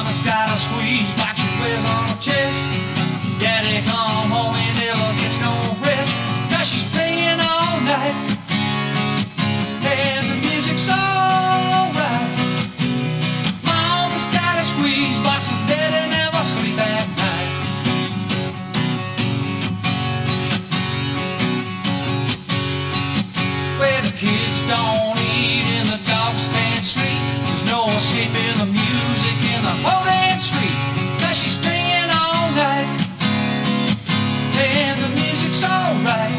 Mama's got a squeeze box she wears on her chest. Daddy come home, he never gets no rest. Now she's playing all night, and the music's alright. Mama's got a squeeze box and Daddy never sleep at night. Where the kids don't eat and the dogs can't sleep, there's no escaping the music in the whole damn street. Now she's playing all night, and the music's alright.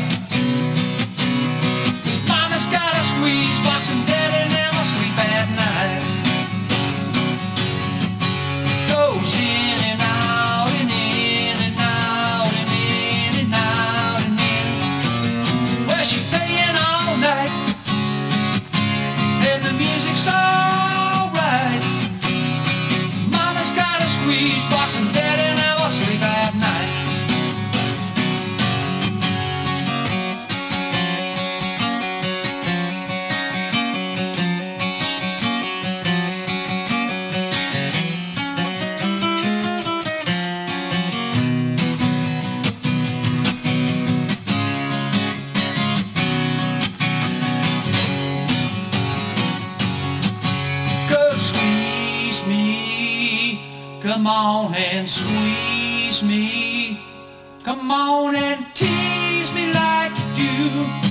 'Cause Mama's got a squeeze box and Daddy never sleep at night. Goes in and out and in and out and in and out and in. Well, she's playing all night, and the music's alright. Mama's got a squeeze box and Daddy never sleep at night. Go squeeze me, come on and squeeze me. Come on and tease me like you do.